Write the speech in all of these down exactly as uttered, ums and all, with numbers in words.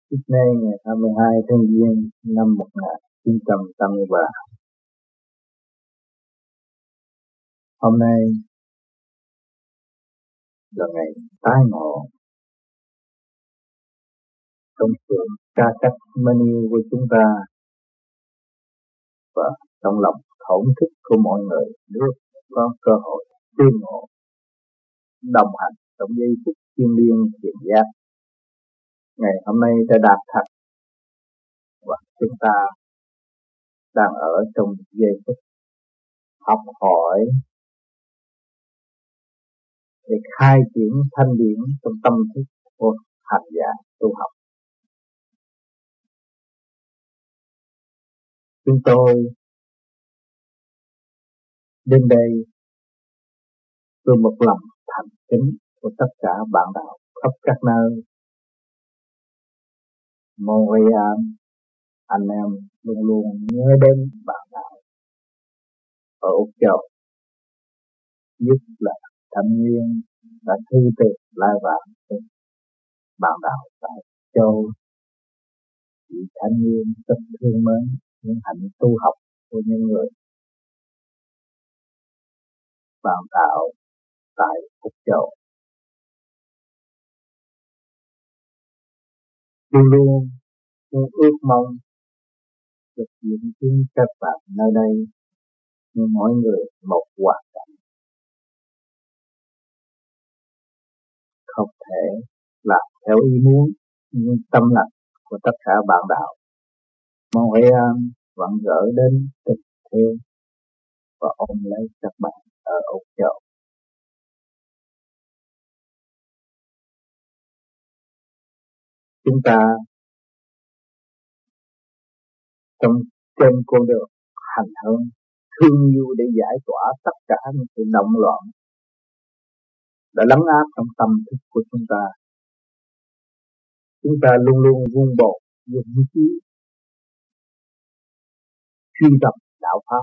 Sydney ngày hai mươi hai tháng Giêng năm một nghìn chín trăm tám mươi ba. Hôm nay là ngày tái ngộ trong sự ca cách mến yêu của chúng ta, và trong lòng thổn thức của mọi người nếu có cơ hội tương ngộ đồng hành trong giây phút thiêng liêng thiện giác. Ngày hôm nay đã đạt thật, và chúng ta đang ở trong giây phút học hỏi để khai triển thanh điển trong tâm thức của hành giả tu học. Chúng tôi đến đây với một lòng thành kính của tất cả bạn đạo khắp các nơi. Montreal, anh em luôn luôn nhớ đến bạn đạo ở Úc Châu, nhất là Thanh Nguyên đã thư từ lai vãng đến bạn đạo tại Châu. Chị Thanh Nguyên rất thương mến những hạnh tu học của những người bạn đạo tại Úc Châu, luôn luôn muốn ước mong được những tiếng các bạn nơi đây, nhưng mỗi người một hoàn cảnh, không thể làm theo ý muốn. Nhưng tâm lành của tất cả bạn đạo Montreal vẫn gửi đến tình thương và ôm lấy các bạn ở Úc Châu. Chúng ta trong trên con đường hành hương thương yêu để giải tỏa tất cả những sự động loạn đã lấn áp trong tâm thức của chúng ta. Chúng ta luôn luôn vun bồi dũng khí truy tập đạo pháp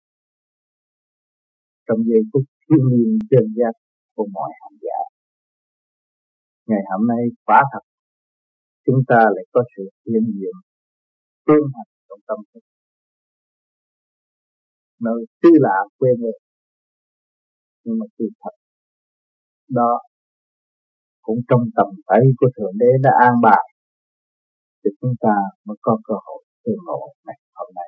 trong giây phút thiêng liêng chân giác của mọi hành giả. Ngày hôm nay quả thật chúng ta lại có sự hiện diện tương hành trong tâm thức, nơi xứ lạ quê người, nhưng mà sự thật đó cũng trong tầm tay của Thượng Đế đã an bài để chúng ta mới có cơ hội tương ngộ ngày hôm nay.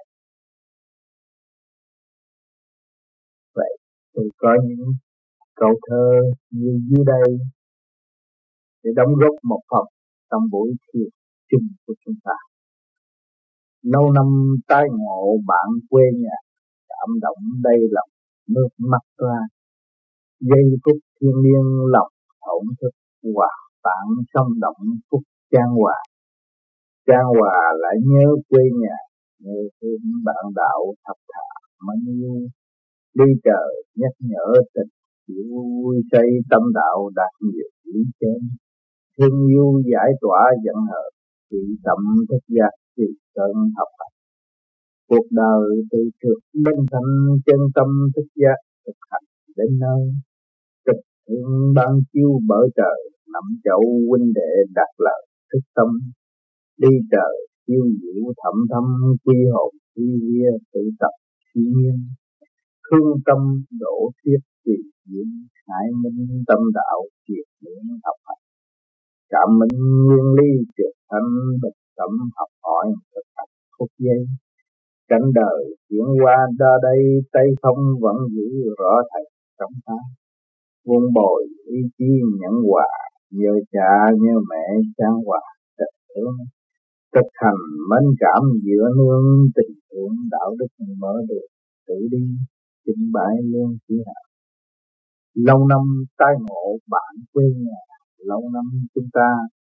Vậy tôi có những câu thơ như dưới đây để đóng góp một phần trong buổi thiền chung của chúng ta. Lâu năm tái ngộ bạn quê nhà, cảm động đây lòng nước mắt ra. Giây phút thiêng liêng lòng thổn thức hòa tạng sông động phút chan hòa. Chan hòa lại nhớ quê nhà, nhớ thương bạn đạo thật thà mến yêu. Đi trời nhắc nhở tình chịu vui say tâm đạo đạt nhiều lý trên. Thương yêu giải tỏa giận hờn, chỉ tâm thức giác chỉ cần học hành. Cuộc đời từ trước bên thanh chân tâm thức giác thực hành đến nơi. Tình thương ban chiêu bởi trời, nắm chậu huynh đệ đặt lời thức tâm. Đi trời chiêu diệu thẩm thâm quy hồn quy vía tự tập suy nhiên. Thương tâm đổ thiết tùy duyên, hải minh tâm đạo triệt miễn học hành. Cảm minh nguyên lý trực thanh bịch tẩm học hỏi thực hành phút giây. Cảnh đời chuyển qua đa đây, tay không vẫn giữ rõ thầy trong ta. Vun bồi ý chí nhẫn hòa, nhờ cha nhờ mẹ trang hòa tình thương. Thực hành mến cảm giữa nương, tình thương đạo đức mở đường tự đi, trình bày luôn chỉ hạ. Lâu năm tái ngộ bạn quê nhà, lâu năm chúng ta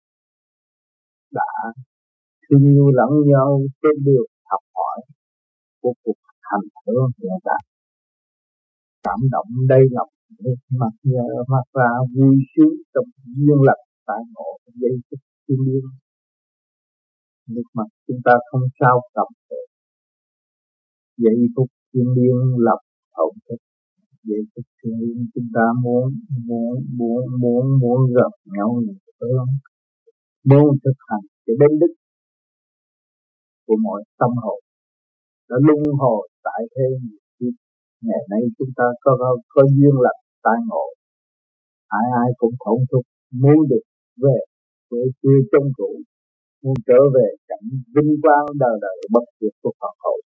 đã thương yêu lẫn nhau trên đường học hỏi của cuộc hành hương hiện tại. Cảm động đây lòng nước mắt mắt ra vui sướng trong duyên lành tái ngộ giây phút thiêng liêng. Nước mắt chúng ta không sao cầm được. Giây phút thiêng liêng lòng thổn thức. Giây phút thiêng liêng chúng ta muốn muốn muốn muốn muốn gặp nhau nhiều hơn, muốn thực hành cái đến đức của mọi tâm hồn. Nó luân hồi tại thế nhiều kiếp. Ngày nay chúng ta có có, có duyên lành tai ngộ, ai ai cũng thổn thức muốn được về quê xưa trong cũ, muốn trở về cảnh vinh quang đời đời bất diệt của Phật hội.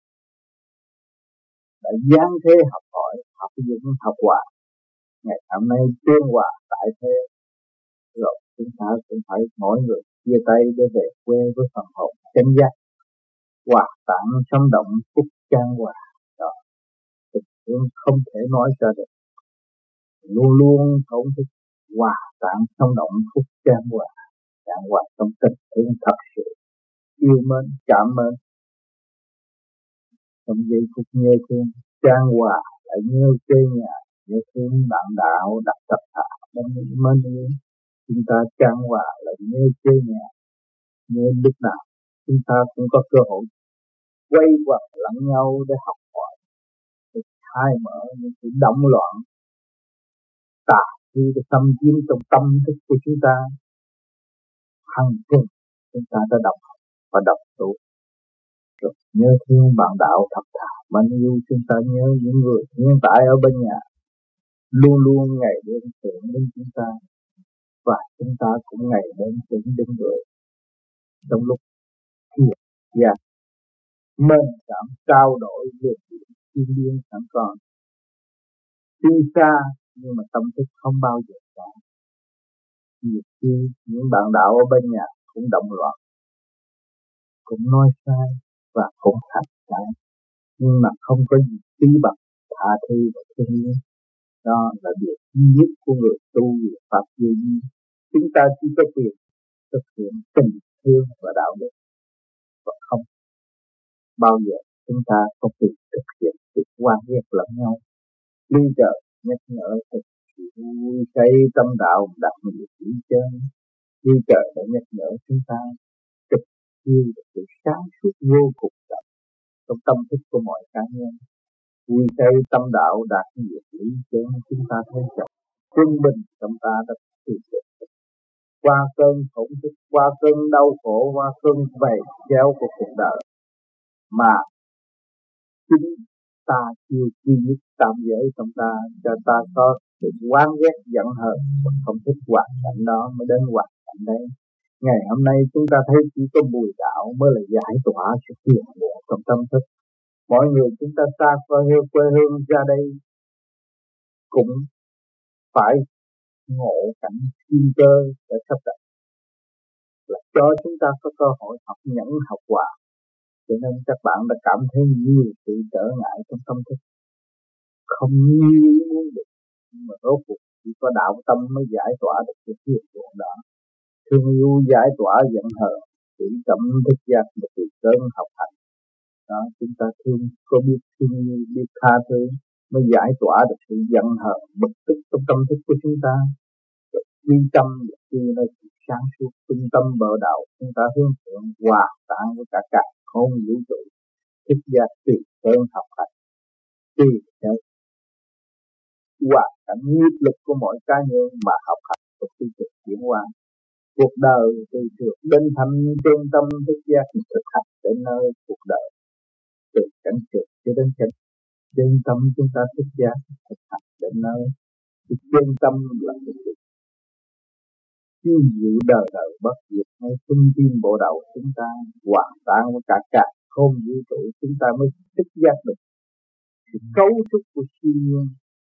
Đã giáng thế học hỏi, học dưỡng, học hòa. Ngày hôm nay tương hòa tại thế, rồi chúng ta cũng phải mỗi người chia tay để về quê với phần hồn chân giác, hòa tạng sống động phúc chan hòa. Đó, tình thương không thể nói ra được, luôn luôn thổn thức hòa tạng sống động phúc chan hòa, chan hòa trong tình thương thật sự yêu mến cảm mến. Trong giây phút nhớ thương chan hòa lại nhớ quê nhà, nhớ thương bạn đạo đặt tập hạ bên mến yêu. Chúng ta chan hòa lại nhớ quê nhà, nhớ lúc nào chúng ta cũng có cơ hội quay quần lẫn nhau để học hỏi, để khai mở những sự động loạn tà khi để xâm chiếm trong tâm thức của chúng ta. Hằng tuần chúng ta đã đọc và đọc tụ, rồi nhớ thương bạn đạo thật thà mến yêu. Chúng ta nhớ những người hiện tại ở bên nhà, luôn luôn ngày đêm tưởng đến chúng ta, và chúng ta cũng ngày đêm tưởng đến người. Trong lúc thiệt giác mên cảm trao đổi về thiên liêng sẵn còn, tuy xa nhưng mà tâm thức không bao giờ xa. Nhiều khi những bạn đạo ở bên nhà cũng động loạn, cũng nói sai và cũng hành sai, nhưng mà không có gì tí bằng tha thứ và thương yêu. Đó là điều duy nhất của người tu về pháp vô vi. Chúng ta chỉ có quyền thực hiện tình thương và đạo đức, và không bao giờ chúng ta có quyền thực hiện sự quan ghét lẫn nhau. Lý trời nhắc nhở thực vui xây tâm đạo đặt nhiều chữ chân. Lý trời đã nhắc nhở chúng ta thực yêu sự sáng suốt vô cùng tận trong tâm thức của mọi cá nhân. Vui xây tâm đạo đạt nhiều chữ chân, chúng ta thấy rằng quân bình trong ta đã thực hiện qua cơn khủng thức, qua cơn đau khổ, qua cơn vầy kéo của cuộc đời, mà chính ta chưa duy nhất tạm giới trong ta, cho ta có sự oán ghét giận hờn và không thích hoàn cảnh đó mới đến hoàn cảnh đấy. Ngày hôm nay chúng ta thấy chỉ có bùi đạo mới là giải tỏa sự phiền muộn trong tâm thức. Mọi người chúng ta xa quê hương, quê hương ra đây cũng phải ngộ cảnh thiên cơ để sắp đặt, là cho chúng ta có cơ hội học nhẫn học hòa. Cho nên các bạn đã cảm thấy nhiều sự trở ngại trong tâm thức, không như muốn được, nhưng mà rốt cuộc chỉ có đạo tâm mới giải tỏa được cái phiền muộn đó. Thương yêu giải tỏa giận hờn, chỉ tâm thức giác một sự cơn học hành. Đó, chúng ta thương, có biết thương yêu, biết tha thứ mới giải tỏa được sự giận hờn, bực tức trong tâm thức của chúng ta. Quy tâm được khi nó sáng suốt trung tâm bờ đạo, chúng ta hướng thượng hòa tạng với cả cả không vũ trụ, thức giác tùy cơn học hành, tùy theo hoàn cảnh nghiệp lực của mỗi cá nhân mà học hành một quy trình chuyển hóa. Cuộc đời từ thượng đến thâm trung tâm thức giác thực hành đến nơi cuộc đời, từ cảnh trượt cho đến cảnh chân tâm chúng ta thức giác thực hành đến nơi. Chân tâm là một sự chiêu diệu đời đời bất diệt, ngay trung tim bộ đầu chúng ta hòa tan với cả cả không vũ trụ, chúng ta mới thức giác được sự cấu trúc của siêu nhiên,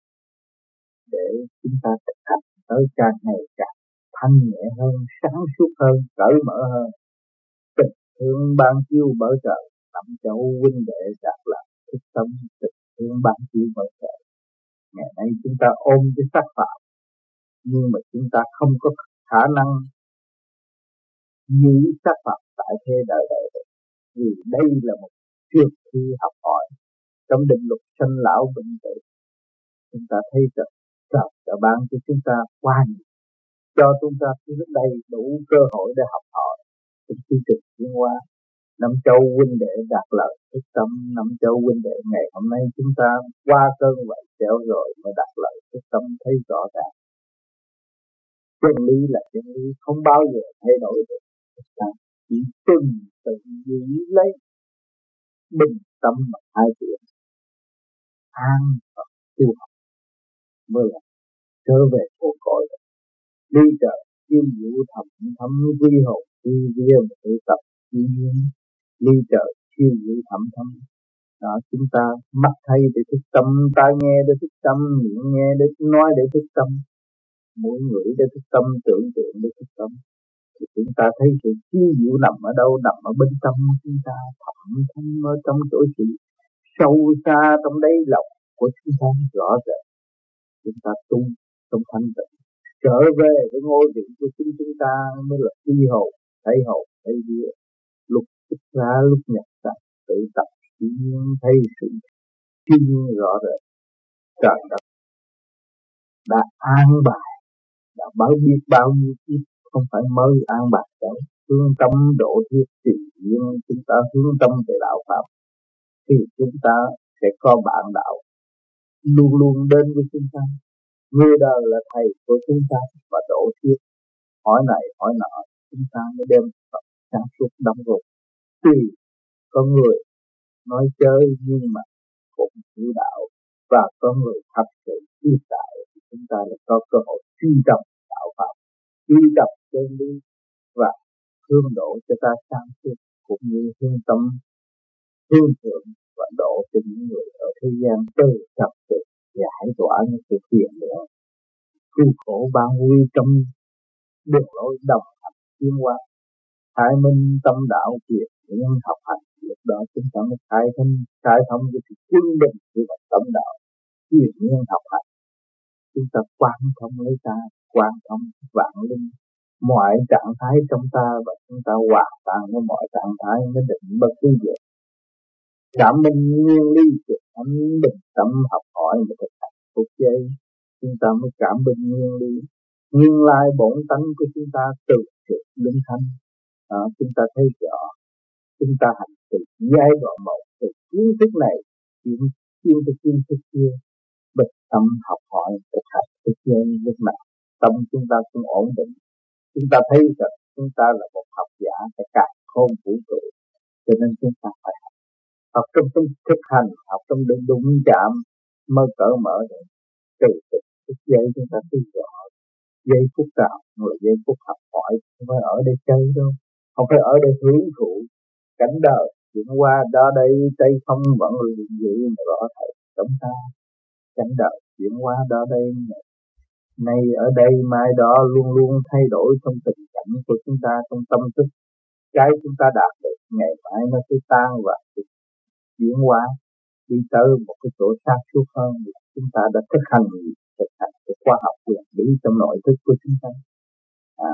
để chúng ta thực hành tới càng ngày càng thanh nhẹ hơn, sáng suốt hơn, cởi mở hơn. Tình thương ban chiêu bởi trời, năm châu huynh đệ đạt lạc thức tâm. Tình thương ban chiêu bởi trời. Ngày nay chúng ta ôm cái xác phạm, nhưng mà chúng ta không có khả năng giữ xác phạm tại thế đời đời đời. Vì đây là một trường thi học hỏi trong định luật sanh lão bệnh tử. Chúng ta thấy rằng trời đã ban cho chúng ta qua nhiều, cho chúng ta trước đây đủ cơ hội để học hỏi trong chương trình tiến hóa. Năm châu huynh đệ đạt lợi thức tâm, năm châu huynh đệ ngày hôm nay chúng ta qua cơn vậy kéo rồi mới đạt lợi thức tâm, thấy rõ ràng. Chân lý là chân lý, không bao giờ thay đổi được. tuần tự giữ lấy bình tâm mà hai chuyện an và tu học mới là trở về cội cội. Ly trời chiêu diệu thầm thấm quy hồn quy vía mà tự tập quy nhiên. Ly trời chiêu diệu thầm thấm đó, chúng ta mắt thấy để thức tâm, tai nghe để thức tâm, miệng nghe để nói để thức tâm, mỗi người để thức tâm, tưởng tượng để thức tâm. Thì chúng ta thấy sự chiêu diệu nằm ở đâu? Nằm ở bên trong chúng ta, thẳm thâm ở trong chỗ sự sâu xa trong đáy lòng của chúng ta rõ rệt. Chúng ta tu trong thanh tịnh, trở về với ngôi vị của chính chúng ta mới là quy hồn, thấy hồn, thấy vía. Lúc thức ra, lúc nhập ra, tự tập thiên nhiên thấy sự thiên nhiên rõ rệt. Trời đất đã an bài, đã bao biết bao nhiêu kiếp, không phải mới an bài đâu. Hướng tâm độ thiết tự nhiên, chúng ta hướng tâm về đạo pháp thì chúng ta sẽ có bạn đạo luôn luôn đến với chúng ta. Người đời là thầy của chúng ta và độ thiết, hỏi này hỏi nọ, chúng ta mới đem Phật sáng suốt đóng gục. Tuy có người nói chơi nhưng mà cũng hiểu đạo, và có người thật sự biết đạo, chúng ta lại có cơ hội truy cập đạo pháp, truy cập chân lý và hướng độ cho ta sáng suốt, cũng như hướng tâm hướng thượng và độ cho những người ở thế gian từ tập tự giải tỏa những sự phiền não cứu khổ ban nguy trong đường lối đồng hành tiến hóa. Thái minh tâm đạo quyền nhân học hành, lúc đó chúng ta mới khai thông khai thông với sự quân bình của tâm đạo quyền nhân học hành. Chúng ta quan thông lấy ta, quan thông vạn linh, mọi trạng thái trong ta, và chúng ta hòa tan với mọi trạng thái mới định bất cứ gì. Cảm minh nguyên lý trực thánh bình tâm học hỏi mà thực hành phúc giây, chúng ta mới cảm minh nguyên lý nguyên lai bổn tánh của chúng ta từ trực đến thánh. Đó, chúng ta thấy rõ, chúng ta hành từ giai đoạn một, từ kiến thức này kiến kiến thức kiến thức kia, bình tâm học hỏi thực hành phúc giây lúc nào tâm chúng ta cũng ổn định. Chúng ta thấy rằng chúng ta là một học giả phải càng khôn vũ trụ, cho nên chúng ta phải học, học trong thực hành, học trong đụng đụng chạm mới cởi mở được. Từ từ phút giây chúng ta thấy rõ, giây phút nào là giây phút học hỏi, không phải ở đây chơi đâu, không phải ở đây hưởng thụ cảnh đời chuyển qua đó đây tay không vẫn liền dị mà rõ thầy chúng ta. Cảnh đời chuyển qua đó đây, nay ở đây mai đó, luôn luôn thay đổi trong tình cảnh của chúng ta, trong tâm thức. Cái chúng ta đạt được ngày mai nó sẽ tan và chuyển hóa đi tới một cái chỗ sáng suốt hơn. Chúng ta đã thực hành thực hành cái khoa học quyền lý trong nội thức của chúng ta. À,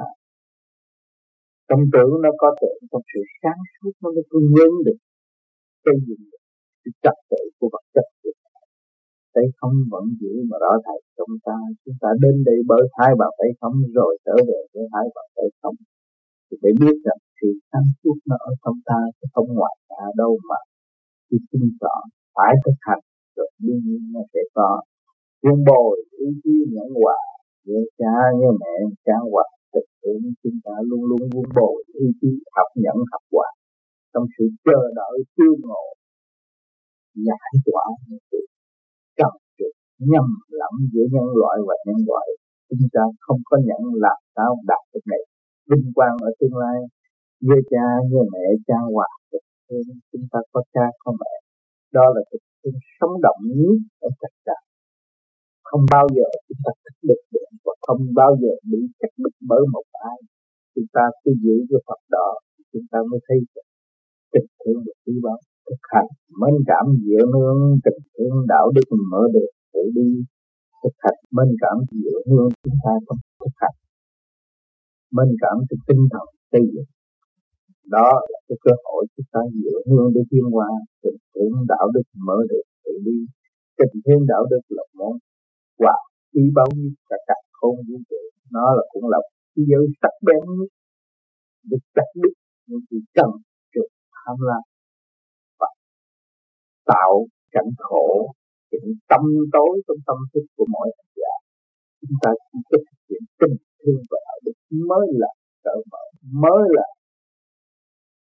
tâm tưởng nó có tượng trong sự sáng suốt, nó mới cung ứng được xây dựng được cái trật tự của vật chất. Tay không vẫn giữ mà rõ thầy trong ta. Chúng ta đến đây bởi hai bàn tay không rồi trở về với hai bàn tay không, thì phải biết rằng sự sáng suốt nó ở trong ta, chứ không ngoài ta đâu mà. Khi tin rõ phải thực hành rồi đương nhiên nó sẽ có quân bồi ý chí nhẫn hòa, như cha như mẹ cha hòa. Thực hiện chúng ta luôn luôn quân bồi ý chí học nhẫn học hòa trong sự chờ đợi tương ngộ giải tỏa những sự cần sự nhầm lẫn giữa nhân loại và nhân loại. Chúng ta không có nhận làm sao đạt được này vinh quang ở tương lai. Như cha như mẹ cha hòa, chúng ta có cha có mẹ, đó là thực hiện sống động nhất ở tất cả. Không bao giờ chúng ta cắt đứt được, và không bao giờ bị cắt đứt bởi một ai. Chúng ta cứ giữ cái Phật đó, chúng ta mới thấy tình thương được quý báu. Thực hành mến cảm dựa nương, tình thương đạo đức mở được tự đi. Thực hành mến cảm dựa nương, chúng ta không thực hành mến cảm trong tinh thần xây dựng. Đó là cái cơ hội chúng ta dựa nương để tiến hóa. Tình thương đạo đức mở được tự đi. Tình thương đạo đức là món quà quý báu nhất cả cả không vũ trụ. Nó là cũng là cái giới sắc bén nhất để chặt đứt những sự trần trượt tham lam và tạo cảnh khổ, những tâm tối trong tâm thức của mọi hành giả. Chúng ta chỉ có thực hiện tình thương và đạo đức mới là cởi mở, mới là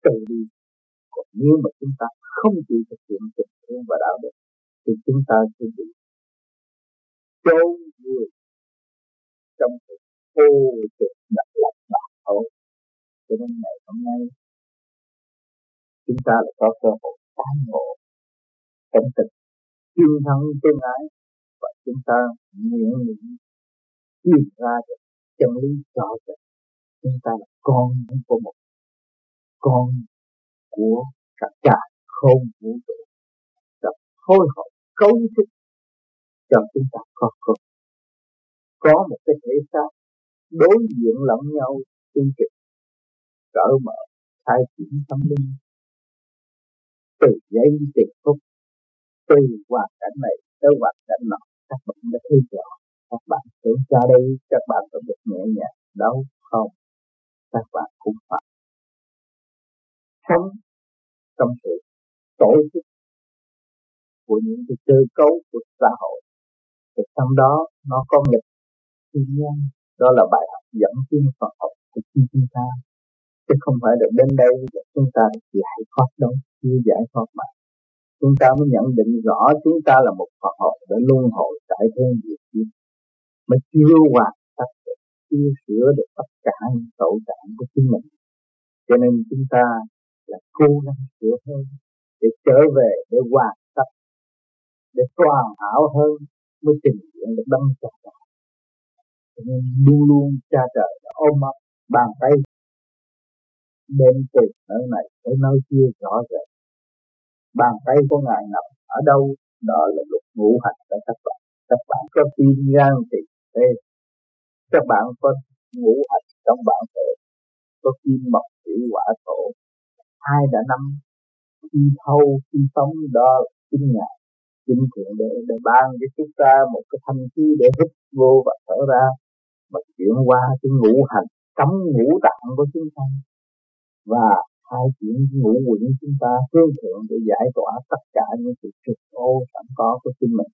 tự đi. Còn nếu mà chúng ta không chịu thực hiện tình thương và đạo đức thì chúng ta sẽ bị chôn vùi trong cái ô trực đặt lập đạo thôi. Cho nên ngày hôm nay chúng ta lại có cơ hội tái ngộ cảnh tình chuyên thân tương ái, và chúng ta nguyện nguyện tìm ra được chân lý rõ ràng. Chúng ta là con của một con của cả cả không vũ trụ, đã phối hợp cấu trúc cho chúng ta có có có một cái thể xác đối diện lẫn nhau, tương trực cởi mở khai triển tâm linh. Từ giây từng phút, từ hoàn cảnh này tới hoàn cảnh nọ, các bạn đã thấy rõ. Các bạn tưởng ra đây các bạn có được nhẹ nhàng đâu không? Các bạn cũng phải sống trong sự tổ chức của những cái cơ cấu của xã hội. Thì trong đó nó có nghịch thiên nhiên, đó là bài học dẫn tiến Phật học của chúng ta. Chứ không phải được đến đây để chúng ta giải thoát đâu, chưa giải thoát mà. Chúng ta mới nhận định rõ chúng ta là một Phật học để luân hồi tại thế diệt kiếp, mà chưa hoàn tất được, chưa sửa được tất cả những tội trạng của chính mình. Cho nên chúng ta là cố gắng sửa hơn để trở về, để hoàn tất, để toàn hảo hơn mới trình hiện được đấng cha trời. Cho nên luôn luôn cha trời đã ôm ấp bàn tay đến từ nơi này tới nơi kia rõ rệt. Bàn tay của Ngài nằm ở đâu, đó là luật ngũ hành của các bạn. Các bạn có tim gan tỳ phế, các bạn có ngũ hành trong bản thể, có kim mộc thủy hỏa thổ, ai đã nắm khi thâu khi sống, đó là chính Ngài, chính thượng đế để ban cho chúng ta một cái thanh khí để hít vô và thở ra, mà chuyển qua cái ngũ hành cấm ngũ tạng của chúng ta, và hai chuyển ngũ quẩn chúng ta hướng thượng để giải tỏa tất cả những sự trực ô sẵn có của chính mình.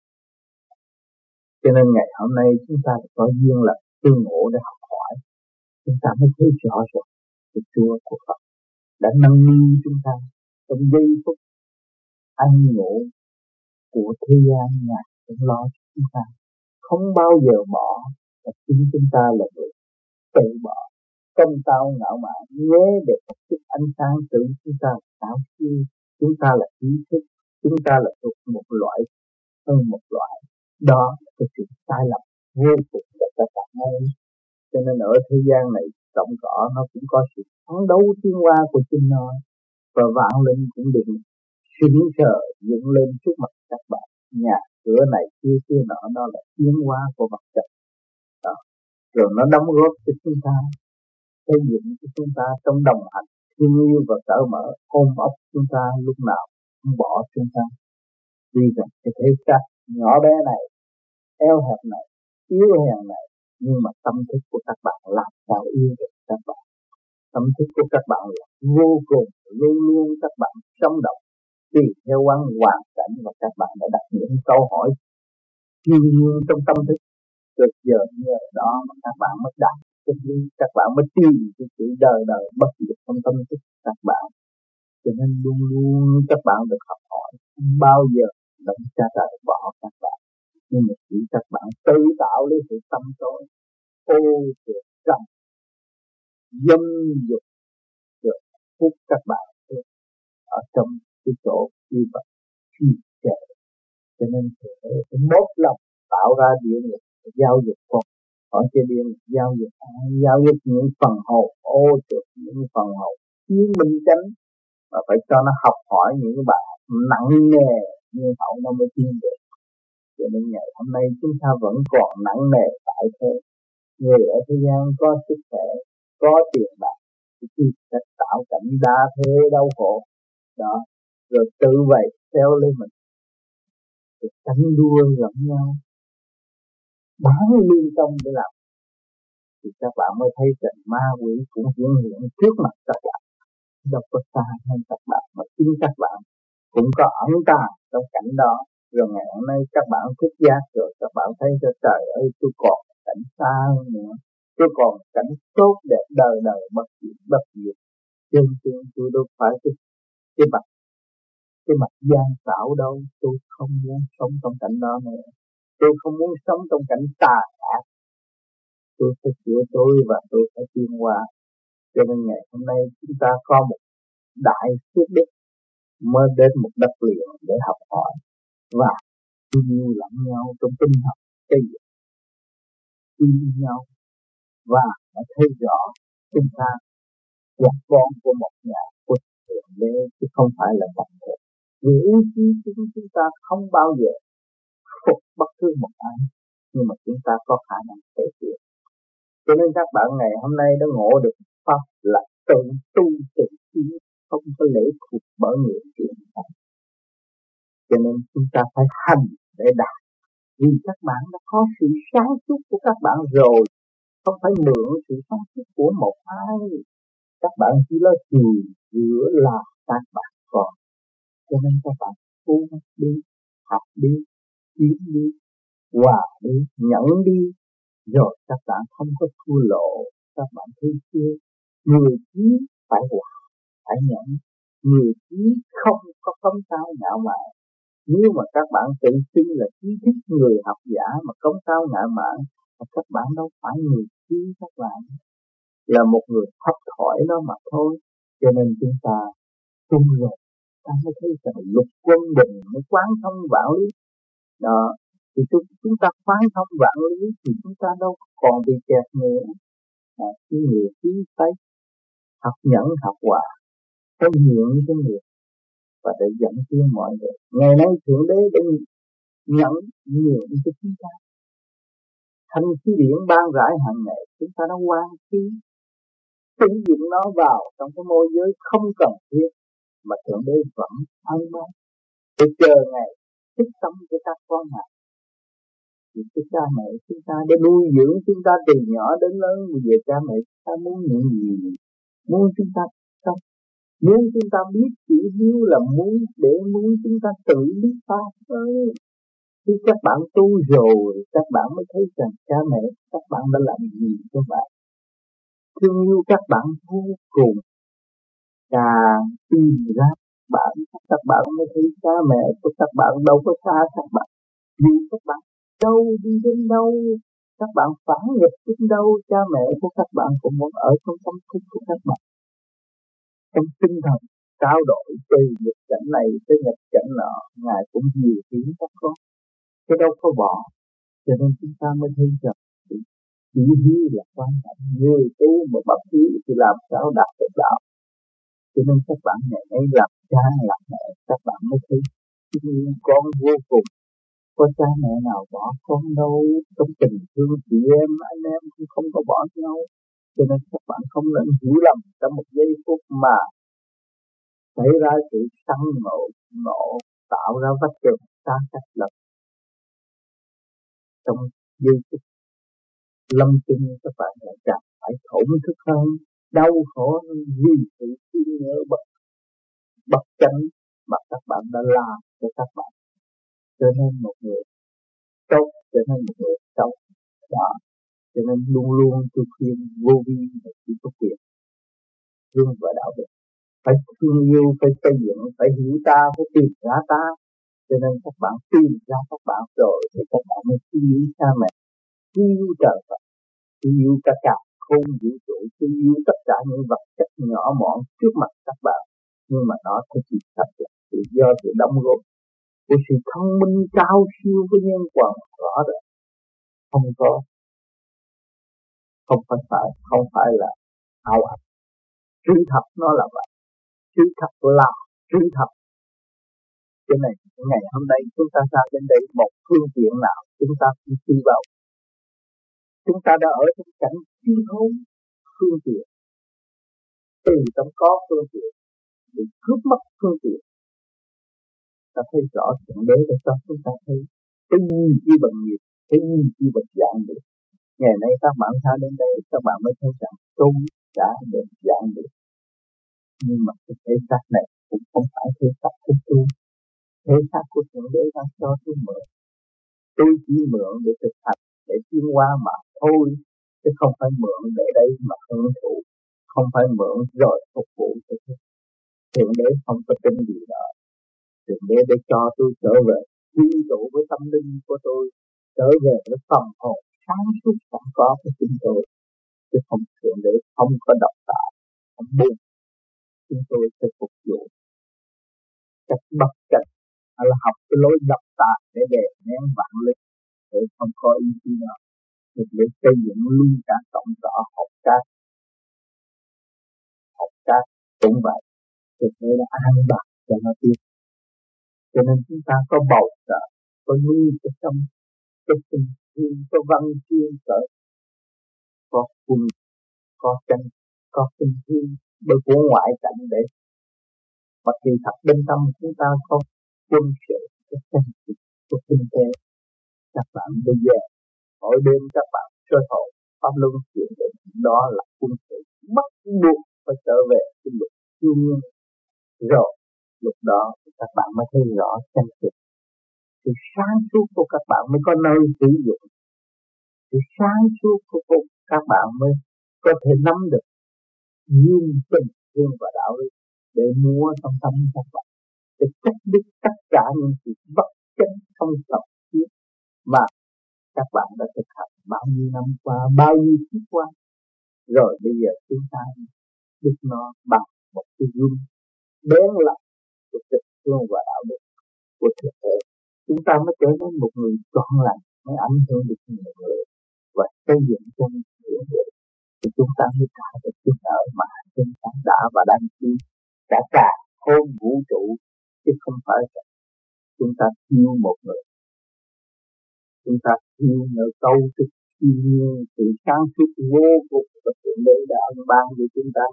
Cho nên ngày hôm nay chúng ta có duyên là tương ngộ để học hỏi, chúng ta mới thấy rõ ràng cái Chúa của Phật đã nâng niu chúng ta trong giây phút ăn ngộ của thế gian. Ngài cũng lo cho chúng ta, không bao giờ bỏ, và chính chúng ta là người tự bỏ công tao ngạo mạn, nhớ để phát xuất ánh sáng tự chúng ta là cao siêu, chúng ta là ý thức, chúng ta là thuộc một loại hơn một loại. Đó là cái sự sai lầm vô cùng để các bạn thấy. Cho nên ở thế gian này rộng cỏ nó cũng có sự phấn đấu tiến hóa của chính nó, và vạn linh cũng được sững sờ dựng lên trước mặt các bạn. Nhà cửa này kia kia nọ, đó là tiến hóa của vật chất đó. Rồi nó đóng góp cho chúng ta, xây dựng cho chúng ta trong đồng hành thương yêu và cởi mở, ôm ấp chúng ta lúc nào không bỏ chúng ta. Vì rằng cái thể xác nhỏ bé này, eo hẹp này, yếu hèn này, nhưng mà tâm thức của các bạn làm sao yêu được các bạn. Tâm thức của các bạn là vô cùng, luôn luôn các bạn sống động tùy theo quan hoàn cảnh, và các bạn đã đặt những câu hỏi chuyên nhiên trong tâm thức. Được giờ nhờ đó mà các bạn mới đạt chân lý, các bạn mới tìm cái sự đời đời bất diệt trong tâm thức các bạn. Cho nên luôn luôn các bạn được học hỏi, không bao giờ đấng cha trời bỏ các bạn, nhưng mà chỉ các bạn tự tạo lấy sự tâm tối ô trượt trầm dâm dục được hút các bạn ở trong cái chỗ như vậy khi trẻ. Cho nên phải một lòng tạo ra địa ngục giao dục con, ở trên địa ngục giao dục ai? Giao dục những phần hồn ô trượt, những phần hồn thiếu minh chánh, mà phải cho nó học hỏi những cái bài nặng nề như hậu nó mới tiến được. Cho nên ngày hôm nay chúng ta vẫn còn nặng nề tại thế. Người ở thế gian có sức khỏe, có tiền bạc, thì sẽ tạo cảnh đa thế đau khổ đó, rồi tự vậy theo lên mình, rồi tranh đua lẫn nhau, bán lương tâm để làm, thì các bạn mới thấy rằng ma quỷ cũng hiện hiện trước mặt các bạn, đâu có xa hơn các bạn, mà chính các bạn cũng có ẩn tàng trong cảnh đó. Rồi ngày hôm nay các bạn thức giác rồi, các bạn thấy cho trời ơi, tôi còn cảnh xa hơn nữa, tôi còn cảnh tốt đẹp đời đời bất diệt bất diệt. Chân chân tôi đâu phải cái cái mặt cái mặt gian xảo đâu. Tôi không muốn sống trong cảnh đó nữa. Tôi không muốn sống trong cảnh tà ác. Tôi phải sửa tôi và tôi phải tiến hóa. Cho nên ngày hôm nay chúng ta có một đại phước đức mới đến một đất liền để học hỏi và yêu lẫn nhau trong tinh thần xây dựng yêu nhau và phải thấy rõ chúng ta là con của một nhà của thượng đế chứ không phải là tập thể. Vì ý chí chúng chúng ta không bao giờ phục bất cứ một ai, nhưng mà chúng ta có khả năng thể hiện. Cho nên các bạn ngày hôm nay đã ngộ được pháp là tự tu tự tiến, không có lễ thuộc bởi người chuyện này. Cho nên chúng ta phải hành để đạt. Vì các bạn đã có sự sáng suốt của các bạn rồi, không phải mượn sự sáng suốt của một ai. Các bạn chỉ là chùi rửa là các bạn còn. Cho nên các bạn cố gắng đi, học đi, tiến đi, hòa đi, nhẫn đi, rồi các bạn không có thua lộ. Các bạn thấy chưa? Người trí phải hòa, phải nhẫn. Người trí không có cống cao ngạo mạn. Nếu mà các bạn tự tin là trí thức người học giả mà cống cao ngạo mạn, các bạn đâu phải người trí. Các bạn là một người thấp thỏi đó mà thôi. Cho nên chúng ta tu rồi, ta mới thấy rằng lục quân bình mới quán thông vạn lý. Đó, thì chúng, chúng ta quán thông vạn lý thì chúng ta đâu còn bị kẹt nữa. À, cái người trí thấy học nhẫn học hòa, có nhượng với người và để dẫn tiến mọi người. Ngày nay Thượng Đế đã nhận nhượng cho chúng ta. Thanh khí điển ban rải hàng ngày, chúng ta đã quan khí sử dụng nó vào trong cái môi giới không cần thiết, mà Thượng Đế vẫn ân ban để chờ ngày thức tâm của các con này. Thì cái cha mẹ chúng ta để nuôi dưỡng chúng ta từ nhỏ đến lớn. Bây giờ cha mẹ chúng ta muốn những gì? Muốn chúng ta tâm, muốn chúng ta biết chữ hiếu là muốn để muốn chúng ta tự biết pháp thôi. Khi các bạn tu rồi, các bạn mới thấy rằng cha mẹ các bạn đã làm gì cho bạn. Thương yêu các bạn vô cùng. Càng tìm ra bạn, các bạn mới thấy cha mẹ của các bạn đâu có xa các bạn. Dù các bạn đâu đi đến đâu, các bạn phản nghịch đến đâu, cha mẹ của các bạn cũng muốn ở trong tâm thức của các bạn. Trong tinh thần trao đổi từ nghịch cảnh này tới nghịch cảnh nọ, Ngài cũng nhiều tiếng các con. Cái đâu có bỏ. Cho nên chúng ta mới thấy rằng chữ hiếu là quan trọng. Người tu mà bất hiếu thì làm sao đạt được đạo. Cho nên các bạn ngày nay làm cha làm mẹ, các bạn mới thấy thương con vô cùng. Có cha mẹ nào bỏ con đâu. Trong tình thương chị em anh em cũng không có bỏ nhau. Cho nên các bạn không nên hiểu lầm trong một giây phút mà xảy ra sự sân nộ nộ tạo ra vách tường xa cách lập. Trong giây phút lâm chung các bạn lại càng phải thổn thức hơn, đau khổ hơn vì sự thương nhớ bất bất chánh mà các bạn đã làm cho các bạn trở nên một người tốt, trở nên một người xấu. Đó, cho nên luôn luôn tôi khuyên vô vi và chỉ có quyền thương và đạo đức, phải thương yêu, phải xây dựng, phải hiểu ta, phải tìm ra ta. Cho nên các bạn tìm ra các bạn rồi thì các bạn mới yêu cha mẹ, yêu trời Phật, yêu cả cả không vũ trụ, yêu tất cả những vật chất nhỏ mọn trước mặt các bạn. Nhưng mà nó phải chỉ thật là tự do, sự đóng góp của sự thông minh cao siêu với nhân quần rõ rệt. Không có, không phải phải, không phải là ảo ảnh. Sự thật nó là vậy. Sự thật là sự thật. Cho nên ngày hôm nay chúng ta ra đến đây một phương tiện nào chúng ta cũng đi vào. Chúng ta đã ở trong cảnh thiếu thốn phương tiện. Từ trong có phương tiện bị cướp mất phương tiện. Ta thấy rõ Thượng Đế để cho chúng ta thấy cái gì chi bằng nghiệp, cái gì chi bằng dạng được. Ngày nay các bạn ra đến đây, các bạn mới thấy rằng tu đã được dạng được. Nhưng mà cái thể xác này cũng không phải thể xác của tôi. Thể xác của Thượng Đế đang cho tôi mượn. Tôi chỉ mượn để thực hành, để tiến hóa mà thôi, chứ không phải mượn để đây mà hưởng thụ. không phải mượn rồi phục vụ cho tôi. Thượng đế không có tin gì đó. Thượng đế để cho tôi trở về quy tụ với tâm linh của tôi, trở về với phần hồn sáng suốt sẵn có của chúng tôi, chứ không thượng đế không có độc tài, không buông. Chúng tôi sẽ phục vụ cách bất cách, hay là học cái lối độc tài để đè nén vạn linh, để không có ý chí nào. Được để xây dựng luôn cả tổng rõ học các học các cũng vậy, thực tế là an bài cho nó tiếp. Cho nên chúng ta có bầu trời, có nuôi cái tâm, có tình thương, có văn chương cỡ, có quân, có tranh, có tình thương, bởi của ngoại cảnh để mà kỳ thật bên tâm chúng ta có quân sự, có tranh, có kinh tế. Các bạn bây giờ mỗi đêm các bạn sơ hồn pháp luân chuyển đến đó là quân sự, bắt buộc phải trở về cái luật thiên nhiên. Rồi lúc đó các bạn mới thấy rõ chân thực. Sự sáng suốt của các bạn mới có nơi sử dụng. Sự sáng suốt của các bạn mới có thể nắm được duyên tình thương và đạo lý để mua trong tâm các bạn, để cắt đứt tất cả những sự bất chánh không tập thiết mà các bạn đã thực hành bao nhiêu năm qua, bao nhiêu kiếp qua. Rồi bây giờ chúng ta biết nó bằng một cái gương bén lặng của tình thương và đạo đức của thực thể. Chúng ta mới trở nên một người trọn lành, mới ảnh hưởng được nhiều người và xây dựng cho nhiều người. Thì chúng ta mới trả được chút nợ mà chúng ta đã và đang chịu, đã cả khôn vũ trụ, chứ không phải là chúng ta thiếu một người. Chúng ta thiếu nợ câu thức thiên nhiên, sự sáng suốt vô cùng và thượng đế đã ân ban cho chúng ta,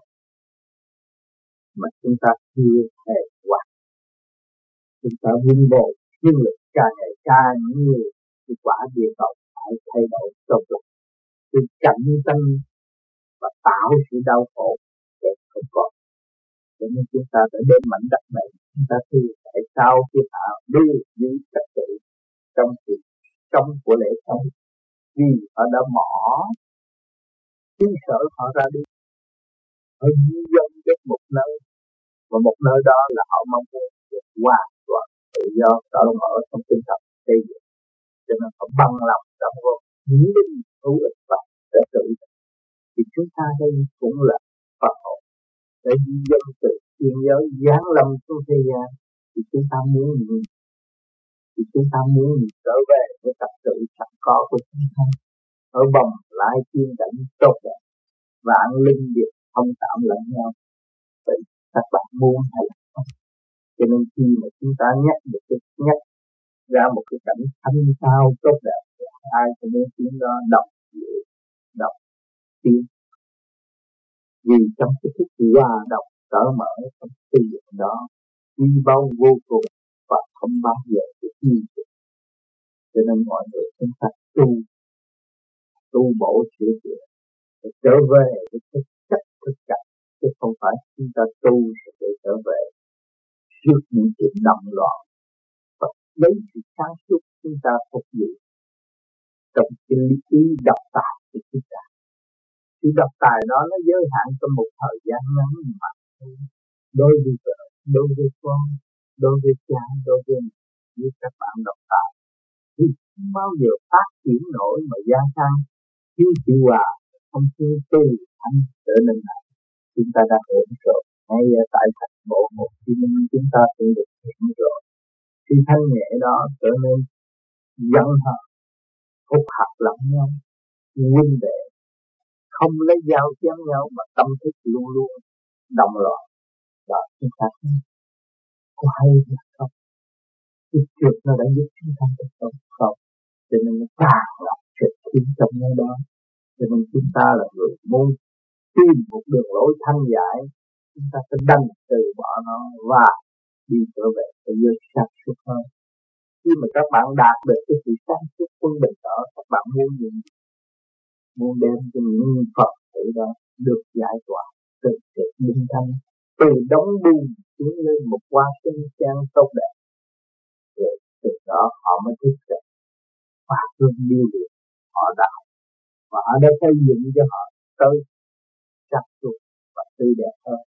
mà chúng ta chưa hề qua. Chúng ta vun bồi thiên lực càng ngày càng nhiều, thì quả địa cầu phải thay đổi tốt lắm. Sự cạnh tranh và tạo sự đau khổ để không còn. Cho nên chúng ta phải đem mảnh đất này, chúng ta thấy tại sao khi họ đưa dưới trật tự trong sự sống của lễ sống, vì họ đã mỏ xứ sở họ ra đi, họ di dân đến một nơi, và một nơi đó là họ mong muốn được hoàn toàn tự do cởi mở trong tinh thần xây dựng. Cho nên họ bằng lòng đóng góp những linh hữu ích và để tự. Thì chúng ta đây cũng là Phật hồn để di dân từ thiên giới giáng lâm xuống thế gian. Thì chúng ta muốn gì? Thì chúng ta muốn trở về với tập tự sẵn có của chúng ta, ở vòng lại thiên cảnh tốt đẹp, vạn linh việc thông cảm lẫn nhau. Vậy các bạn muốn hay là không? Cho nên khi mà chúng ta nhắc được cái nhắc ra một cái cảnh thanh cao tốt đẹp, ai cũng muốn tiếng đó đọc đọc tiếng. Vì trong cái thức hòa đọc cởi mở trong xây dựng đó, quy bao vô cùng và không bao giờ được gì. Cho nên mọi người chúng ta tu tu bổ sửa chữa để trở về với cái chất thực cảnh, chứ không phải chúng ta tu để trở về trước những chuyện động loạn, và lấy sự sáng suốt chúng ta phục vụ trong cái lý trí độc tài của chúng ta. Sự độc tài đó nó giới hạn trong một thời gian ngắn mà thôi. Đối với vợ, đối với con, đối với cha, đối với như các bạn độc tài thì không bao giờ phát triển nổi mà gia tăng, thiếu chịu hòa, không chịu tu anh trở nên này. Chúng ta đã ổn rồi, ngay tại thành bộ Hồ Chí Minh chúng ta tự được hiện rồi. Khi thanh nhẹ đó trở nên dân hận, hút hạt lẫn nhau, huynh đệ, không lấy dao chém nhau mà tâm thức luôn luôn đồng loạn. Đó chúng ta có hay là không? Cái trượt nó đã giúp chúng ta được không? Không. Cho nên nó càng lọc trượt khiến trong nơi đó. Cho nên chúng ta là người muốn tìm một đường lối thanh giải, chúng ta phải đành từ bỏ nó và đi trở về thế giới sáng suốt hơn. Khi mà các bạn đạt được cái sự sáng suốt quân bình đó, các bạn muốn gì? Muốn đem cho những Phật tử đó được giải tỏa từ sự bình thanh, từ đống bùn tiến lên một hoa sinh trang tốt đẹp. Rồi từ đó họ mới thức dậy và thương yêu được họ đạo, và họ đã xây dựng cho họ tới chắc suốt tươi đẹp hơn.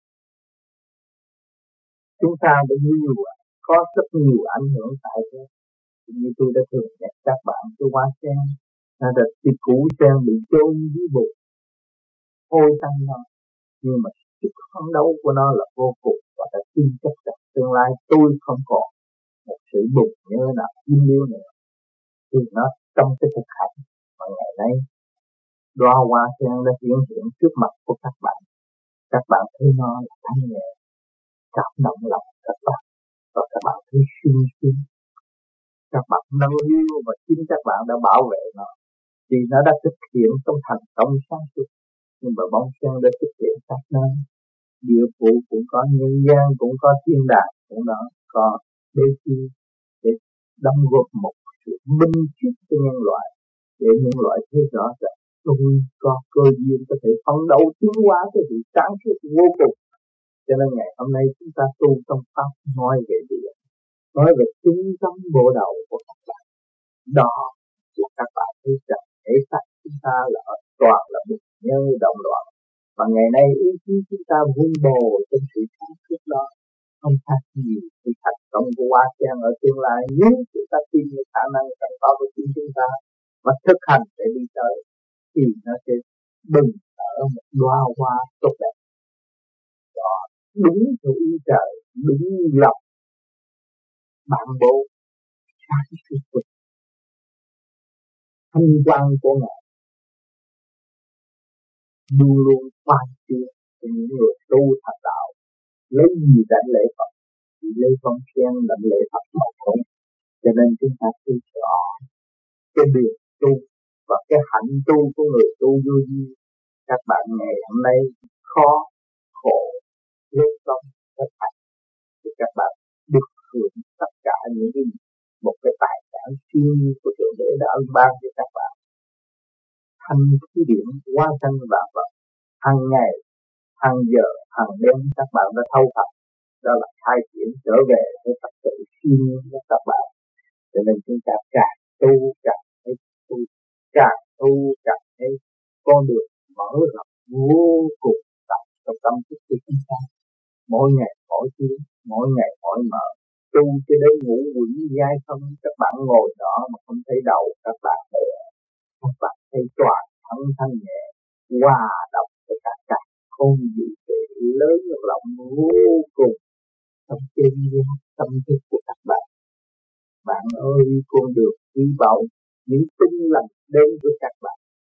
Chúng ta đã nhiều có rất nhiều ảnh hưởng tại thế. Như tôi đã thường nhắc các bạn, cái hoa sen là được cái củ sen bị chôn dưới bùn hôi tanh nó, nhưng mà sức phấn đấu của nó là vô cùng, và đã tin chắc rằng tương lai tôi không còn một sự buồn nhớ nào im liêu nữa, thì nó trong cái thực hành mà ngày nay đóa hoa sen đã hiện hiện trước mặt của các bạn. Các bạn thấy nó là thanh nhẹ, cảm động lòng các bạn, và các bạn thấy sung sướng. Các bạn nâng niu và chính các bạn đã bảo vệ nó, vì nó đã thực hiện trong thành công sáng suốt. Nhưng mà bóng sen đã thực hiện các nơi, địa phủ cũng có, nhân gian cũng có, thiên đàng cũng đó có, đế chi để đóng góp một sự minh triết cho nhân loại, để nhân loại thấy rõ rằng tôi có cơ duyên có thể phấn đấu tiến hóa cái sự sáng suốt vô cùng. Cho nên ngày hôm nay chúng ta tu trong pháp nói về điều, nói về trung tâm bộ đầu của các bạn. Đó là các bạn thấy rằng thể xác chúng ta là toàn là một nhân động loạn, và ngày nay ý chí chúng ta vun bồi trong sự sáng suốt đó, không khác gì sự thành công của hoa sen ở tương lai. Nếu chúng ta tin những khả năng sẵn có của chính chúng ta và thực hành để đi tới, thì nó sẽ bừng ở một đóa hoa tốt đẹp. Đó, đúng theo ý trời, đúng như lòng bạn bộ sáng suốt của thanh quan của Ngài, luôn luôn quan chiếu cho những người tu thành đạo. Lấy gì đảnh lễ Phật? Chỉ lấy con sen đảnh lễ Phật mà thôi. Cho nên chúng ta thấy rõ cái đường tu và cái hạnh tu của người tu vô vi. Các bạn ngày hôm nay khó, khổ, lối sống, thực hành, thì các bạn được hưởng tất cả những cái một cái tài sản siêu của Thượng Đế đã ân ban cho các bạn. Thanh khí điển hóa thân vạn vật, hàng ngày, hàng giờ, hàng đêm các bạn đã thâu thập. Đó là khai triển trở về với tập tự siêu của các bạn. Cho nên chúng ta càng tu càng thấy tu, càng tu càng thấy con đường mở rộng vô cùng tại trong tâm thức của chúng ta. Mỗi ngày mỗi tiếng, mỗi ngày mỗi mở, tu cho đến ngủ quỷ dai không. Các bạn ngồi đó mà không thấy đầu các bạn thấy, các bạn thấy toàn thân thanh nhẹ, hòa đồng với cả cả không gì để lớn rộng vô cùng trong trên tâm thức của các bạn. Bạn ơi, con đường quý báu, những tinh lành đến với các bạn.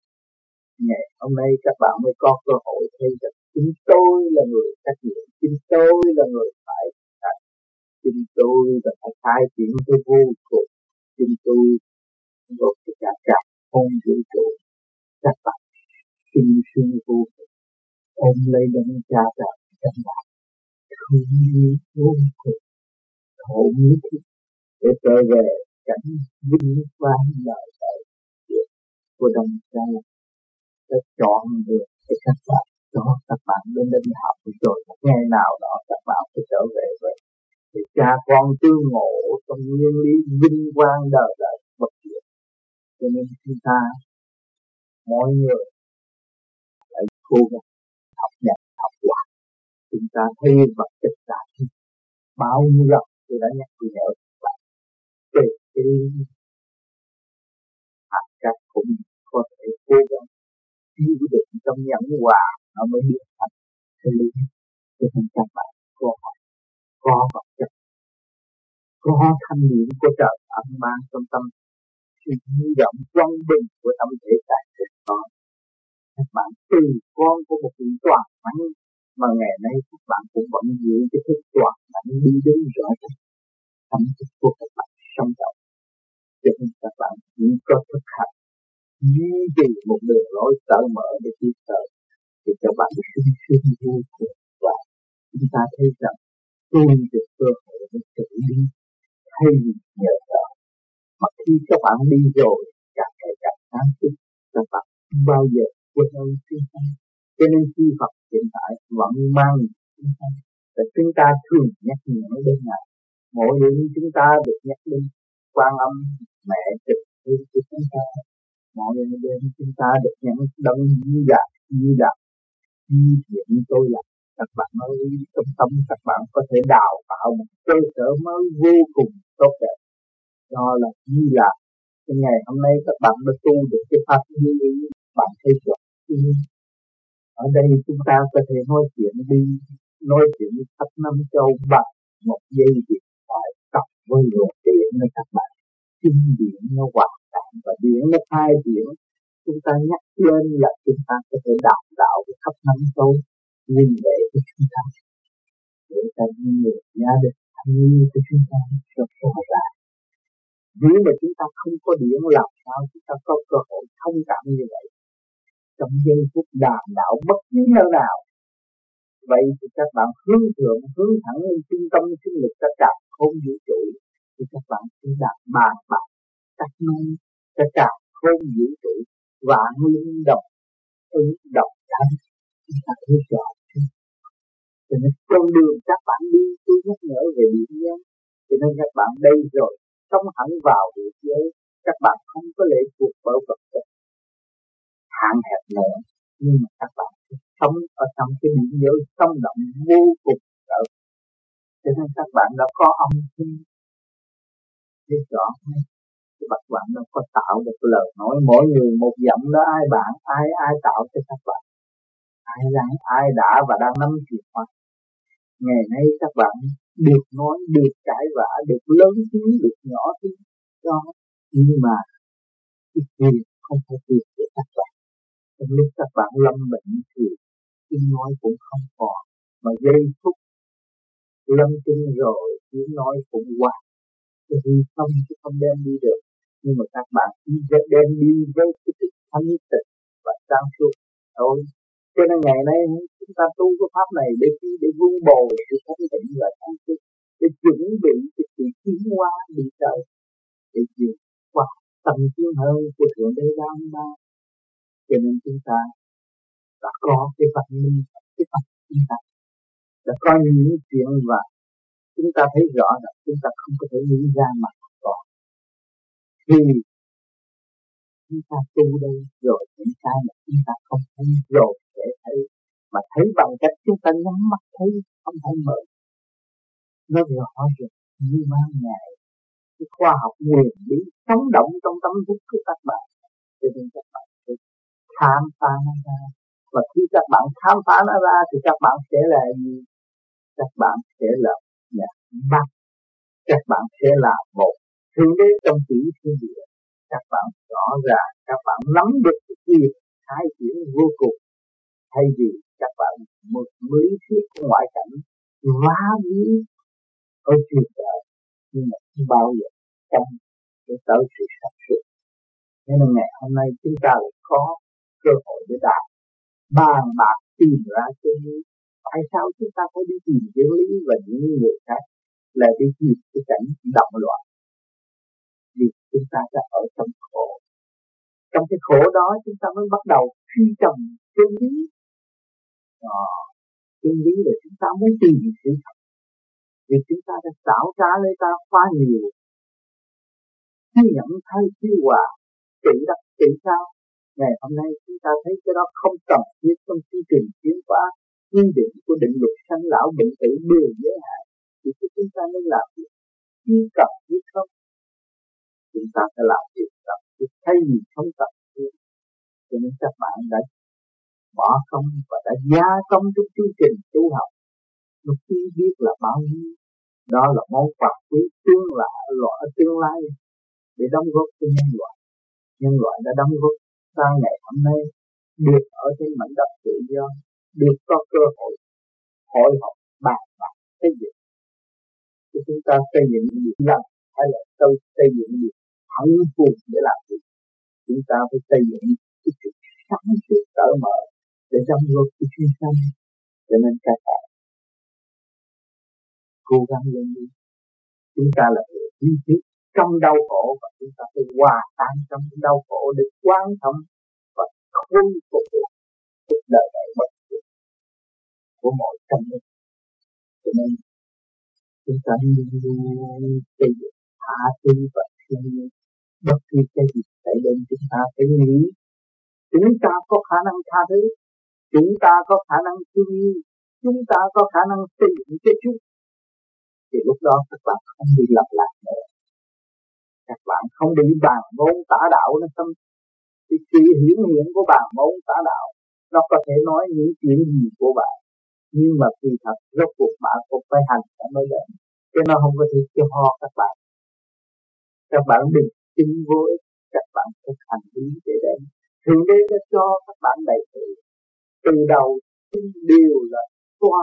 Ngày hôm nay các bạn mới có cơ hội thấy rằng chính tôi là người trách nhiệm, chính tôi là người phải thành, chính tôi là phải khai triển cái vô cùng, chính tôi có tất cả cả không vũ trụ. Các bạn sinh sinh vô cùng, ôm lấy đấng cha trời trong bạn, thương yêu vô cùng, thổ nhất để trở về cảnh vinh quang đời đời của đồng cha đã chọn được để các bạn cho các bạn đến đây học, rồi một ngày nào đó các bạn sẽ trở về với thì cha con tương ngộ trong nguyên lý vinh quang đời đời bất diệt. Cho nên chúng ta mỗi người phải cố gắng học nhập học quả. Chúng ta thấy vật chất đã bao nhiêu lần tôi đã nhắc nhở các bạn về cái hạt cát cũng có thể cố gắng chịu đựng trong nhẫn hòa, nó mới biến thành cái lý. Cho nên các bạn có có vật chất, có thanh niệm của trời ân ban trong tâm, sự hy vọng quang bình của tâm thể tại thực có. Các bạn từ con của một vị toàn thánh mà ngày nay các bạn cũng vẫn giữ cái thức toàn thánh đi đến rõ ràng tâm thức của các bạn sống động. Cho nên các bạn chỉ có thực hành duy trì một đường lối cởi mở để tiến tới, thì các bạn sung sướng vô cùng. Và chúng ta thấy rằng tôi được cơ hội để tự đi thay vì nhờ đỡ. Mà khi các bạn đi rồi càng ngày càng sáng suốt, các bạn không bao giờ quên ơn chúng ta. Cho nên khi Phật hiện tại vẫn mang chúng ta, và chúng ta thường nhắc nhở đến Ngài. Mỗi đêm chúng ta được nhắc đến Quan Âm mẹ trực tiếp của chúng ta. Mỗi đêm chúng ta được nhắc đấng như đạt như đạt như thiện tôi là các bạn mới trong tâm các bạn có thể đào tạo một cơ sở mới vô cùng tốt đẹp. Đó là như là cái ngày hôm nay các bạn đã tu được cái pháp như bạn thấy rõ. Ở đây chúng ta có thể nói chuyện đi, nói chuyện khắp năm châu bằng một giây điện thoại cặp với luồng điện với các bạn. Kinh điển nó hoạt động và điện nó hai điện. Chúng ta nhắc lên là chúng ta có thể đạt đạo được khắp năm châu, nhìn lệ của chúng ta, để ta nhìn được gia đình thân yêu của chúng ta rất rõ ràng. Nếu mà chúng ta không có điện làm sao chúng ta có cơ hội thông cảm như vậy trong giây phút đàm đạo bất cứ nơi nào. Vậy thì các bạn hướng thượng, hướng thẳng lên trung tâm sinh lực tất cả không vũ trụ, thì các bạn sẽ đạt bàn bạc các nông tất cả không vũ trụ và nguyên động ứng động thanh. Chúng ta thấy rõ. Cho nên con đường các bạn đi tôi nhắc nhở về điểm nhân. Cho nên các bạn đây rồi sống hẳn vào địa giới, các bạn không có lệ thuộc bởi vật chất hạn hẹp nữa, nhưng mà các bạn sống ở trong cái điểm giới sống động vô cùng ở. Cho nên các bạn đã có âm thanh biết rõ hay. Các bạn đã có tạo được lời nói mỗi người một giọng đó, ai bạn ai ai tạo cho các bạn, ai đang ai đã và đang nắm chìa khóa. Ngày nay các bạn được nói, được cãi vã, được lớn tiếng, được nhỏ tiếng đó, nhưng mà cái việc không phải việc của các bạn. Trong lúc các bạn lâm bệnh thì tiếng nói cũng không còn, mà giây phút lâm chung rồi tiếng nói cũng qua, cái gì không chứ không đem đi được. Nhưng mà các bạn chỉ đem đi với cái thức thanh tịnh và sáng suốt thôi. Cho nên ngày nay chúng ta tu cái pháp này để chi? Để vun bồi sự thanh tịnh và sáng suốt, để chuẩn bị cho sự tiến hóa đi tới, để vượt qua tầm tiến hơn của thượng đế Đam Ma. Cho nên chúng ta đã có cái văn minh, cái pháp chúng ta đã có những chuyện và chúng ta thấy rõ là chúng ta không có thể nghĩ ra mà có. Vì chúng ta tu đây rồi những cái mà chúng ta không thấy rồi để thấy, mà thấy bằng cách chúng ta nhắm mắt thấy, không thấy mở. Nó rõ rệt như ban ngày. Cái khoa học nguyên lý sống động trong tâm thức của các bạn, cho nên các bạn phải khám phá nó ra. Và khi các bạn khám phá nó ra thì các bạn sẽ là gì? Các bạn sẽ là nhà bác, các bạn sẽ là một thượng đế trong chữ thiên địa. Các bạn rõ ràng, các bạn nắm được cái quyền khai triển vô cùng. Thay vì các bạn một lý thuyết của ngoại cảnh vá víu ở truyền đời, nhưng mà không bao giờ trong để tới sự sáng suốt. Nên là ngày hôm nay chúng ta lại có cơ hội để đạt bàn bạc tìm ra chân lý. Tại sao chúng ta phải đi tìm chân lý và những người khác lại đi tìm cái cảnh động loạn? Vì chúng ta đã ở trong khổ. Trong cái khổ đó chúng ta mới bắt đầu truy tầm chân lý. Ờ, chân lý là chúng ta muốn tìm sự thật. Vì chúng ta đã tạo ra lấy ta quá nhiều. Khi nhận thay khi hòa, tự đắc tự sao. Ngày hôm nay chúng ta thấy cái đó không cần thiết trong chương trình tiến hóa quy định của định luật sanh lão bệnh tử đều giới hạn. Thì chúng ta nên làm việc khi cần thiết không? Chúng ta phải làm việc cần thiết thay vì không cần thiết. Cho nên các bạn đã bỏ công và đã gia công trong chương trình tu học. Nó khi biết là bao nhiêu. Đó là món quà quý tương lại loại tương lai để đóng góp cho nhân loại. Nhân loại đã đóng góp ra ngày hôm nay được ở trên mảnh đất tự do, được có cơ hội hội họp bàn bạc xây dựng. Thì chúng ta xây dựng gì làm hay là tôi xây dựng gì hẳn cùng để làm gì? Chúng ta phải xây dựng cái sự sáng suốt cởi mở để đóng góp cho chúng sanh. Cho nên các bạn cố gắng lên đi. Chúng ta là người duy nhất trong đau khổ và chúng ta phải hòa tan trong đau khổ để quán thông và khôi phục cuộc đời này bất diệt của mọi tâm linh. Cho nên chúng ta luôn luôn xây dựng tha thứ và thương yêu. Bất kỳ cái gì xảy đến chúng ta phải nghĩ chúng ta có khả năng tha thứ, chúng ta có khả năng thương yêu, chúng ta có khả năng tìm cái chút, thì lúc đó các bạn không bị lặp lại nữa, các bạn không bị bàn môn tả đạo nó tâm. Thì sự hiển hiện của bàn môn tả đạo nó có thể nói những chuyện gì của bạn, nhưng mà kỳ thật rốt cuộc bạn cũng phải hành nó mới đến, cho nó không có thể cho ho các bạn. Các bạn đừng tin vô ích, các bạn thực hành ý để đến. Thượng đế đã cho các bạn đầy đủ từ đầu đều là toa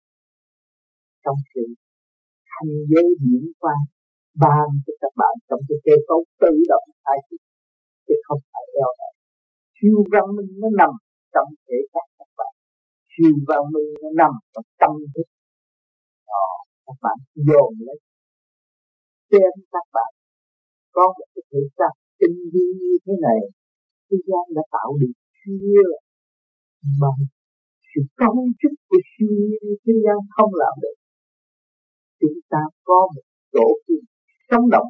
trong sự thành giới diễn quan ban cho các bạn trong cái cơ cấu tự động ai thức, chứ không phải eo này. Siêu văn minh nó nằm trong thể xác các bạn, siêu văn minh nó nằm trong tâm thức. Đó, các bạn dồn lấy xem các bạn có một cái thể xác tinh vi như thế này, thế gian đã tạo được chưa? Bằng sự cấu trúc của siêu nhiên thế gian không làm được. Chúng ta có một chỗ sống động,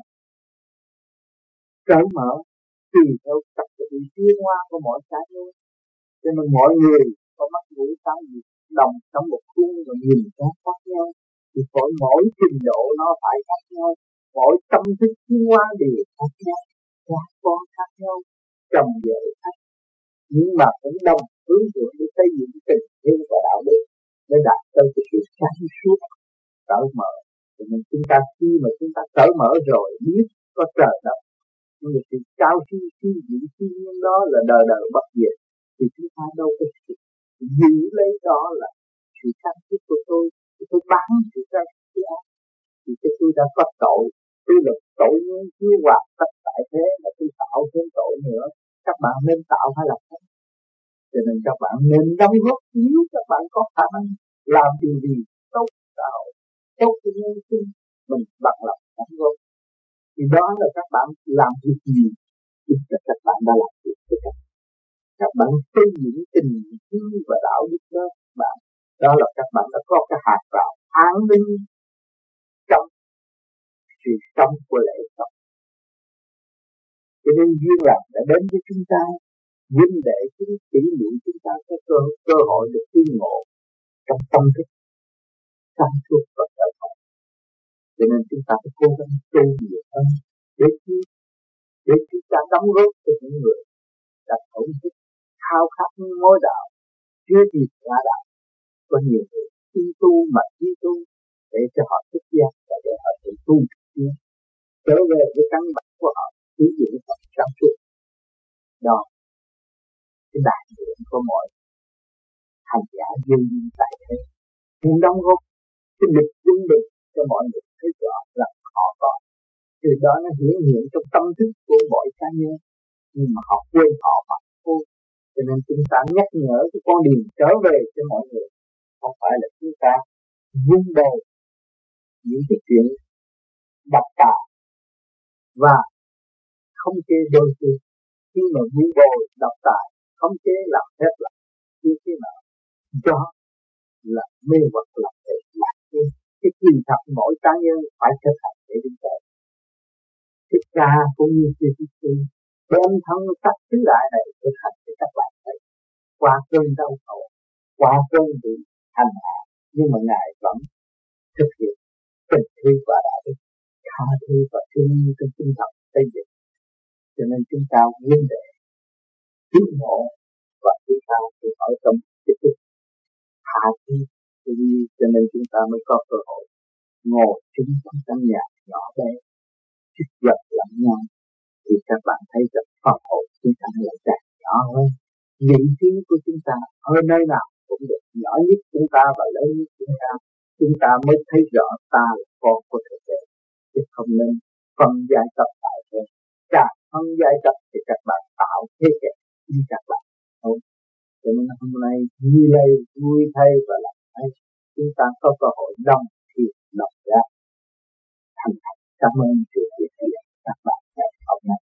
cởi mở, tùy theo tập tự tiến hóa của mỗi cá nhân. Cho nên mọi người có mắt mũi tai gì đồng trong một khuôn rồi nhìn nó khác nhau, thì mỗi mỗi trình độ nó phải khác nhau, mỗi tâm thức tiến hóa đều khác nhau, các con khác nhau, chồng vợ khác, nhưng mà cũng đồng hướng thượng để xây dựng tình yêu và đạo đức để đạt tới cái sự sáng suốt cởi mở. Cho nên chúng ta khi mà chúng ta cởi mở rồi biết có trời đất, nhưng mà sự cao siêu siêu diệu siêu nhiên đó là đời đời bất diệt, thì chúng ta đâu có giữ lấy đó là sự sáng suốt của tôi, tôi bán sự sáng suốt của ác, thì cái tôi đã có tội, tôi là tội nhân chưa hoạt tất tại thế mà tôi tạo thêm tội nữa. Các bạn nên tạo hay là không? Cho nên các bạn nên đóng góp, nếu các bạn có khả năng làm điều gì tốt tạo tốt cho nhân sinh, mình bằng lòng đóng góp. Thì đó là các bạn làm việc gì, chính là các bạn đã làm việc với các bạn. Các bạn xây dựng tình thương và đạo đức đó các bạn. Đó là các bạn đã có cái hạt gạo an ninh trong sự sống của lễ sống. Cho nên duyên lành đã đến với chúng ta, huynh đệ chúng chỉ niệm chúng ta có cơ, cơ hội được tiến ngộ trong tâm thức sáng suốt và cởi mở. Cho nên chúng ta phải cố gắng tu nhiều hơn để chi, để chúng ta đóng góp cho những người đã thổn thức khao khát ngôi đạo, chưa kịp ra đạo. Có nhiều người tin tu mà chi tu để cho họ thức giác và để họ tự tu tiến trở về với căn bản của họ, sử dụng Phật sáng suốt. Đó cái đại nguyện của mọi hành giả duyên tại thế, nhưng đóng góp cái lực quân bình cho mọi người thấy rõ rằng họ có. Từ đó nó hiển hiện trong tâm thức của mỗi cá nhân, nhưng mà họ quên họ mà thôi. Cho nên chúng ta nhắc nhở cái con đường trở về cho mọi người, không phải là chúng ta vun bồi những cái chuyện độc tài và không chế đôi khi. Khi mà vun bồi độc tài, không chế làm phép là như thế nào, đó là mê hoặc lập thể lạc thiên. Cái kỳ thật mỗi cá nhân phải thực hành để đứng tới. Thích Ca cũng như sư Thích Sư đem thân sắc tứ đại này thực hành để các bạn thấy qua cơn đau khổ, qua cơn bị hành hạ, nhưng mà Ngài vẫn thực hiện tình thương và đạo đức, tha thứ và thương yêu trong tinh thần xây dựng. Cho nên chúng ta huynh đệ tiến ngộ và chúng ta thì ở trong cái thức tha thứ thương yêu, cho nên chúng ta mới có cơ hội ngồi chung trong căn nhà nhỏ bé chích vật lẫn nhau, thì các bạn thấy rằng phần hồn chúng ta là càng nhỏ hơn. Vị trí của chúng ta ở nơi nào cũng được, nhỏ nhất chúng ta và lớn nhất chúng ta, chúng ta mới thấy rõ ta là con của Thượng Đế, chứ không nên phân giai cấp tại thế. Càng phân giai cấp thì các bạn tạo thế kẻ như các bạn không. Cho nên hôm nay vui lây, vui thay và làm thay, chúng ta có cơ hội đồng thiện đồng giác thành thành. Cảm ơn sự hiện diện các bạn ngày hôm nay.